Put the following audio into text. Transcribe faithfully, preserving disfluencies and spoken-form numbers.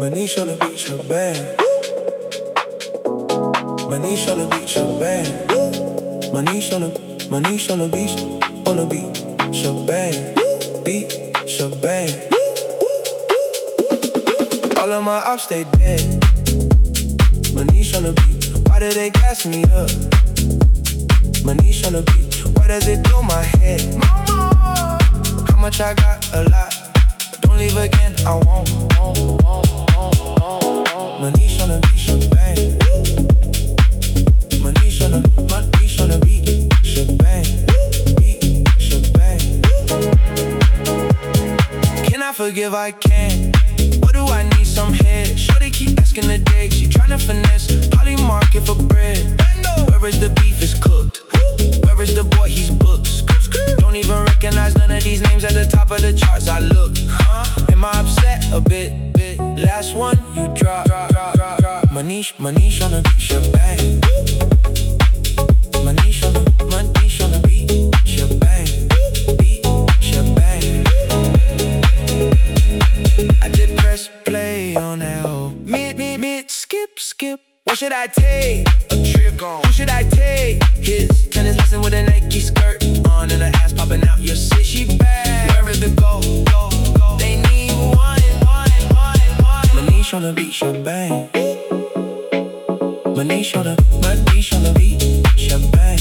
Manish on the beach, her band. Manish on the beach, her band. Manish on the, Manish on the beach, on the beach, her band. Beach, her band. All of my ops, they dead. Manish on the beat, why do they gas me up? Manish on the beat, what does it do my head? Mama, how much I got? A lot. Don't leave again, I won't. Manish on the beat, shebang. Manish on the, Manish on the beat, shebang. Beat, shebang. Can I forgive? I can. What do I need? Some head. Sure they keep asking the date. She tryna finesse, Polly market for bread. Where is the beef is cooked? Where is the boy? He's booked. Don't even recognize none of these names at the top of the charts. I look, huh? Am I upset? A bit, bit. Last one you drop, drop, drop, drop, drop. Manish, Manish on the beat, shebang. Manish on the, Manish on the beat, shebang. Beat, shebang. I did press play on that hoe. Mid, mid, mid, skip, skip. What should I take? A trick on. Who should I take? His tennis lesson with a Nike skirt on and her ass popping out your shit. She bad. Where is the go? Go, go. They need one, one, one, one. Manish on the beat, shebang. Manish on the, Manish on the beat, shebang.